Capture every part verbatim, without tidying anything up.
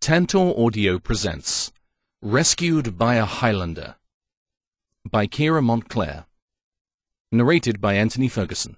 Tantor Audio presents Rescued by a Highlander by Ciara Montclair. Narrated by Anthony Ferguson.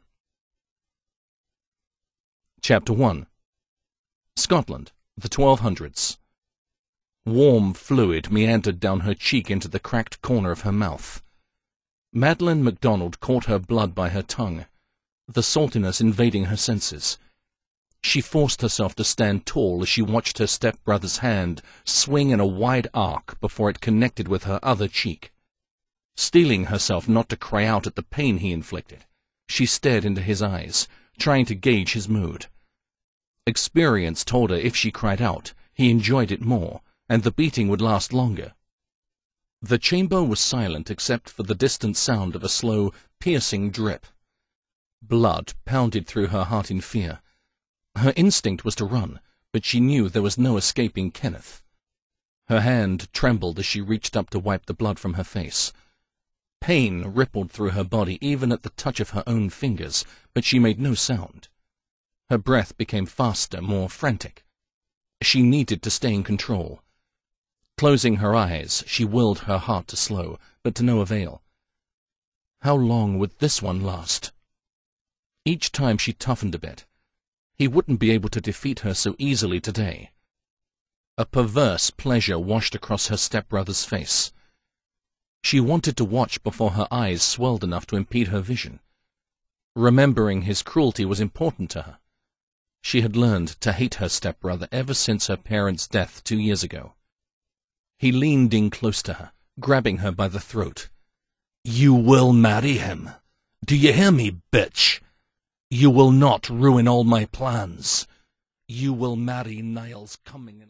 Chapter one. Scotland, the twelve hundreds. Warm fluid meandered down her cheek into the cracked corner of her mouth. Madeleine MacDonald caught her blood by her tongue, the saltiness invading her senses. She forced herself to stand tall as she watched her stepbrother's hand swing in a wide arc before it connected with her other cheek. Steeling herself not to cry out at the pain he inflicted, she stared into his eyes, trying to gauge his mood. Experience told her if she cried out, he enjoyed it more, and the beating would last longer. The chamber was silent except for the distant sound of a slow, piercing drip. Blood pounded through her heart in fear. Her instinct was to run, but she knew there was no escaping Kenneth. Her hand trembled as she reached up to wipe the blood from her face. Pain rippled through her body even at the touch of her own fingers, but she made no sound. Her breath became faster, more frantic. She needed to stay in control. Closing her eyes, she willed her heart to slow, but to no avail. How long would this one last? Each time she toughened a bit. He wouldn't be able to defeat her so easily today. A perverse pleasure washed across her stepbrother's face. She wanted to watch before her eyes swelled enough to impede her vision. Remembering his cruelty was important to her. She had learned to hate her stepbrother ever since her parents' death two years ago. He leaned in close to her, grabbing her by the throat. "You will marry him. Do you hear me, bitch? You will not ruin all my plans. You will marry Niles Cumming."